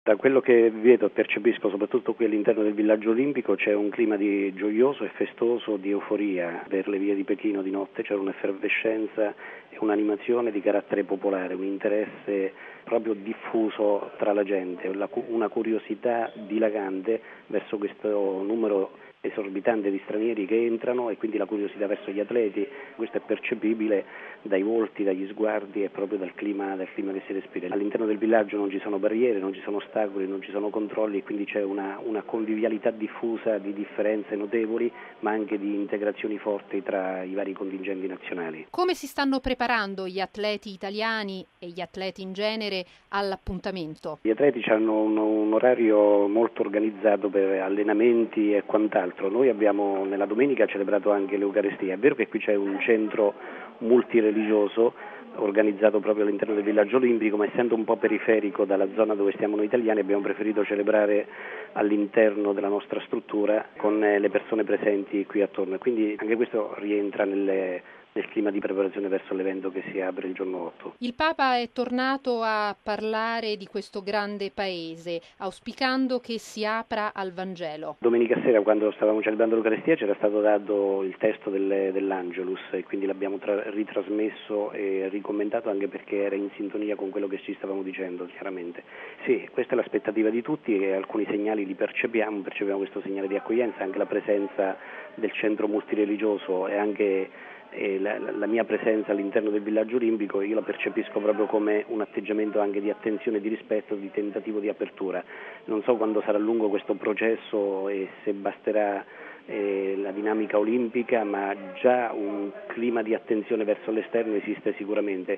Da quello che vedo e percepisco, soprattutto qui all'interno del villaggio olimpico, c'è un clima di gioioso e festoso, di euforia. Per le vie di Pechino di notte c'era un'effervescenza e un'animazione di carattere popolare, un interesse proprio diffuso tra la gente, una curiosità dilagante verso questo numero esorbitante di stranieri che entrano e quindi la curiosità verso gli atleti. Questo è percepibile dai volti, dagli sguardi e proprio dal clima che si respira. All'interno del villaggio non ci sono barriere, non ci sono ostacoli, non ci sono controlli e quindi c'è una convivialità diffusa di differenze notevoli ma anche di integrazioni forti tra i vari contingenti nazionali. Come si stanno preparando gli atleti italiani e gli atleti in genere all'appuntamento? Gli atleti hanno un orario molto organizzato per allenamenti e quant'altro. Noi abbiamo nella domenica celebrato anche l'Eucaristia. È vero che qui c'è un centro multireligioso organizzato proprio all'interno del villaggio olimpico, ma essendo un po' periferico dalla zona dove stiamo noi italiani abbiamo preferito celebrare all'interno della nostra struttura con le persone presenti qui attorno e quindi anche questo rientra nel clima di preparazione verso l'evento che si apre il giorno 8. Il Papa è tornato a parlare di questo grande paese, auspicando che si apra al Vangelo. Domenica sera, quando stavamo celebrando l'Eucaristia, c'era stato dato il testo dell'Angelus e quindi l'abbiamo ritrasmesso e ricommentato anche perché era in sintonia con quello che ci stavamo dicendo, chiaramente. Sì, questa è l'aspettativa di tutti e alcuni segnali li percepiamo questo segnale di accoglienza, anche la presenza del centro multireligioso e anche la mia presenza all'interno del villaggio olimpico io la percepisco proprio come un atteggiamento anche di attenzione, di rispetto, di tentativo di apertura. Non so quando sarà lungo questo processo e se basterà la dinamica olimpica, ma già un clima di attenzione verso l'esterno esiste sicuramente.